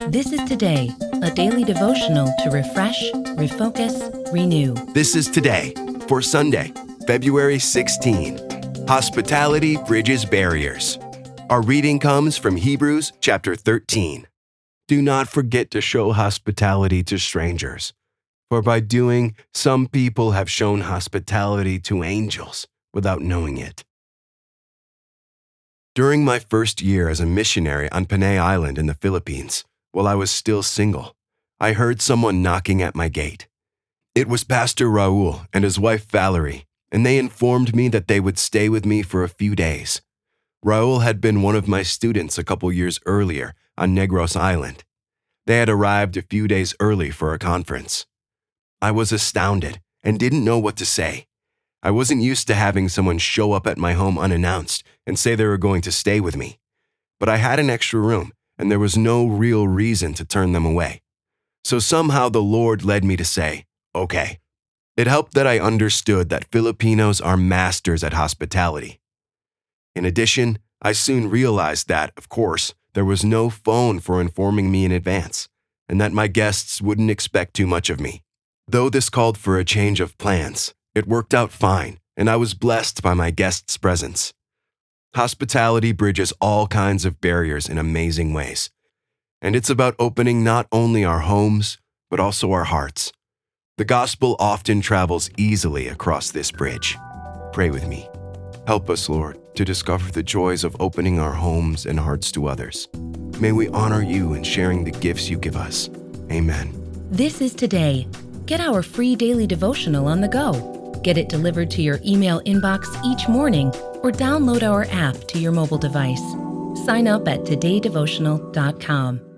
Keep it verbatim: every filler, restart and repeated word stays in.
This is Today, a daily devotional to refresh, refocus, renew. This is Today for Sunday, February sixteenth. Hospitality bridges barriers. Our reading comes from Hebrews chapter thirteen. Do not forget to show hospitality to strangers, for by doing, some people have shown hospitality to angels without knowing it. During my first year as a missionary on Panay Island in the Philippines, while I was still single, I heard someone knocking at my gate. It was Pastor Raul and his wife Valerie, and they informed me that they would stay with me for a few days. Raul had been one of my students a couple years earlier on Negros Island. They had arrived a few days early for a conference. I was astounded and didn't know what to say. I wasn't used to having someone show up at my home unannounced and say they were going to stay with me. But I had an extra room, and there was no real reason to turn them away. So somehow the Lord led me to say, okay. It helped that I understood that Filipinos are masters at hospitality. In addition, I soon realized that, of course, there was no phone for informing me in advance, and that my guests wouldn't expect too much of me. Though this called for a change of plans, it worked out fine, and I was blessed by my guests' presence. Hospitality bridges all kinds of barriers in amazing ways. And it's about opening not only our homes, but also our hearts. The gospel often travels easily across this bridge. Pray with me. Help us, Lord, to discover the joys of opening our homes and hearts to others. May we honor you in sharing the gifts you give us. Amen. This is Today. Get our free daily devotional on the go. Get it delivered to your email inbox each morning or download our app to your mobile device. Sign up at today devotional dot com.